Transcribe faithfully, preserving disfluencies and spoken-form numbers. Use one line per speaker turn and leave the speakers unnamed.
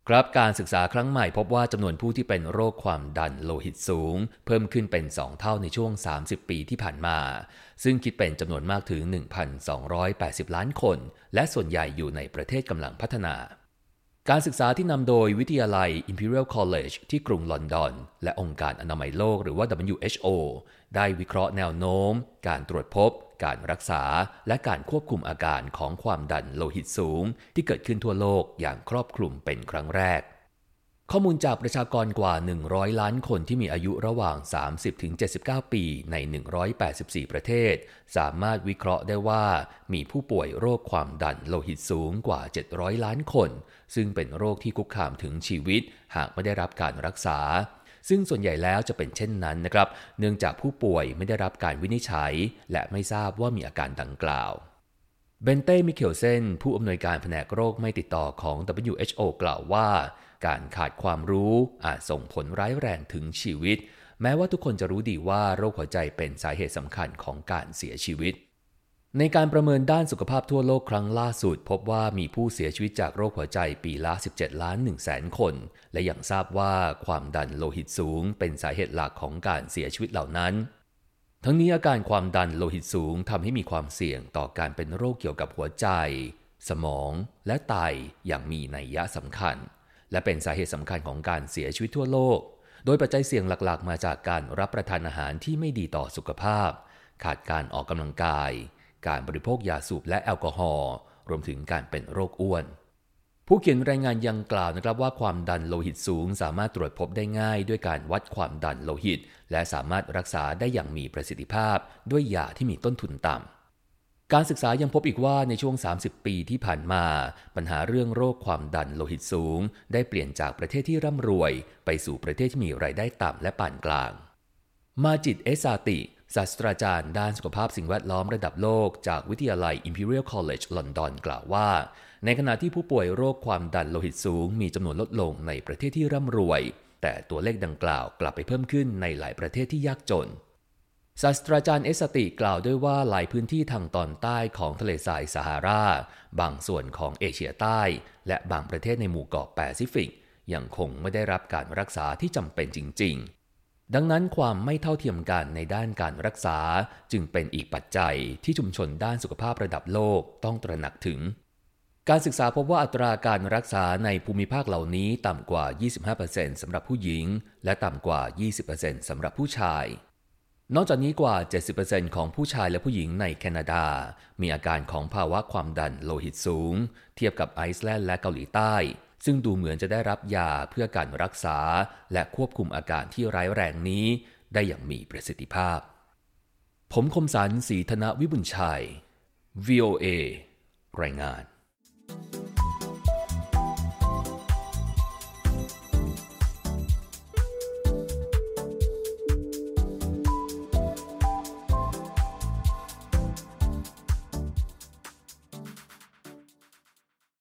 ครับการศึกษาครั้งใหม่พบว่าจำนวนผู้ที่เป็นโรคความดันโลหิตสูงเพิ่มขึ้นเป็นสองเท่าในช่วงสามสิบปีที่ผ่านมาซึ่งคิดเป็นจำนวนมากถึง หนึ่งพันสองร้อยแปดสิบ ล้านคนและส่วนใหญ่อยู่ในประเทศกำลังพัฒนาการศึกษาที่นำโดยวิทยาลัย Imperial College ที่กรุงลอนดอนและองค์การอนามัยโลกหรือว่า ดับเบิลยู เอช โอ ได้วิเคราะห์แนวโน้มการตรวจพบการรักษาและการควบคุมอาการของความดันโลหิตสูงที่เกิดขึ้นทั่วโลกอย่างครอบคลุมเป็นครั้งแรกข้อมูลจากประชากรกว่าหนึ่งร้อยล้านคนที่มีอายุระหว่าง สามสิบถึงเจ็ดสิบเก้า ปีในหนึ่งร้อยแปดสิบสี่ประเทศสามารถวิเคราะห์ได้ว่ามีผู้ป่วยโรคความดันโลหิตสูงกว่าเจ็ดร้อยล้านคนซึ่งเป็นโรคที่คุกคามถึงชีวิตหากไม่ได้รับการรักษาซึ่งส่วนใหญ่แล้วจะเป็นเช่นนั้นนะครับเนื่องจากผู้ป่วยไม่ได้รับการวินิจฉัยและไม่ทราบว่ามีอาการดังกล่าวเบนเต้ มิเคลเซนผู้อำนวยการแผนกโรคไม่ติดต่อของ ดับเบิลยู เอช โอ กล่าวว่าการขาดความรู้อาจส่งผลร้ายแรงถึงชีวิตแม้ว่าทุกคนจะรู้ดีว่าโรคหัวใจเป็นสาเหตุสำคัญของการเสียชีวิตในการประเมินด้านสุขภาพทั่วโลกครั้งล่าสุดพบว่ามีผู้เสียชีวิตจากโรคหัวใจปีละสิบเจ็ดล้านหนึ่งแสนคนและยังทราบว่าความดันโลหิตสูงเป็นสาเหตุหลักของการเสียชีวิตเหล่านั้นทั้งนี้อาการความดันโลหิตสูงทำให้มีความเสี่ยงต่อการเป็นโรคเกี่ยวกับหัวใจสมองและไตอย่างมีนัยสำคัญและเป็นสาเหตุสำคัญของการเสียชีวิตทั่วโลกโดยปัจจัยเสี่ยงหลักๆมาจากการรับประทานอาหารที่ไม่ดีต่อสุขภาพขาดการออกกำลังกายการบริโภคยาสูบและแอลกอฮอล์รวมถึงการเป็นโรคอ้วนผู้เขียนรายงานยังกล่าวนะครับว่าความดันโลหิตสูงสามารถตรวจพบได้ง่ายด้วยการวัดความดันโลหิตและสามารถรักษาได้อย่างมีประสิทธิภาพด้วยยาที่มีต้นทุนต่ำการศึกษายังพบอีกว่าในช่วงสามสิบปีที่ผ่านมาปัญหาเรื่องโรคความดันโลหิตสูงได้เปลี่ยนจากประเทศที่ร่ำรวยไปสู่ประเทศที่มีรายได้ต่ำและปานกลางมาจิด เอซาติศาสตราจารย์ด้านสุขภาพสิ่งแวดล้อมระดับโลกจากวิทยาลัย Imperial College ลอนดอนกล่าวว่าในขณะที่ผู้ป่วยโรคความดันโลหิตสูงมีจำนวนลดลงในประเทศที่ร่ำรวยแต่ตัวเลขดังกล่าวกลับไปเพิ่มขึ้นในหลายประเทศที่ยากจนศาสตราจารย์เอสติกล่าวด้วยว่าหลายพื้นที่ทางตอนใต้ของทะเลทรายซาฮาราบางส่วนของเอเชียใต้และบางประเทศในหมู่เกาะแปซิฟิกยังคงไม่ได้รับการรักษาที่จำเป็นจริงๆดังนั้นความไม่เท่าเทียมกันในด้านการรักษาจึงเป็นอีกปัจจัยที่ชุมชนด้านสุขภาพระดับโลกต้องตระหนักถึงการศึกษาพบว่าอัตราการรักษาในภูมิภาคเหล่านี้ต่ำกว่า ยี่สิบห้าเปอร์เซ็นต์ สำหรับผู้หญิงและต่ำกว่า ยี่สิบเปอร์เซ็นต์ สำหรับผู้ชายนอกจากนี้กว่า เจ็ดสิบเปอร์เซ็นต์ ของผู้ชายและผู้หญิงในแคนาดามีอาการของภาวะความดันโลหิตสูงเทียบกับไอซ์แลนด์และเกาหลีใต้ซึ่งดูเหมือนจะได้รับยาเพื่อการรักษาและควบคุมอาการที่ร้ายแรงนี้ได้อย่างมีประสิทธิภาพผมคมสันต์ ศรีธนวิบุญชัย วี โอ เอ รายงาน